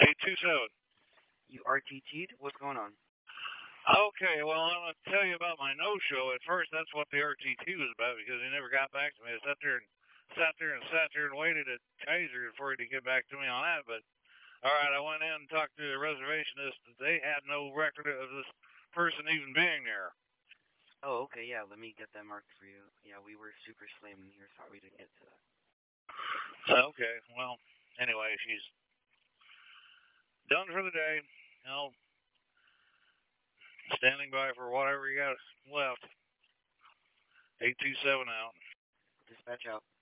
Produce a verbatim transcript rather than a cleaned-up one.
eight two seven. You R T T'd? What's going on? Okay, well, I'm going to tell you about my no-show. At first, that's what the R T T was about because he never got back to me. I sat there and sat there and sat there and waited at Kaiser for him to get back to me on that. But, all right, I went in and talked to the reservationist. They had no record of this person even being there. Oh, okay, yeah, let me get that marked for you. Yeah, we were super slammed in here. Sorry we didn't get to that. Okay, well, anyway, she's done for the day. You know, standing by for whatever you got left. eight two seven out. Dispatch out.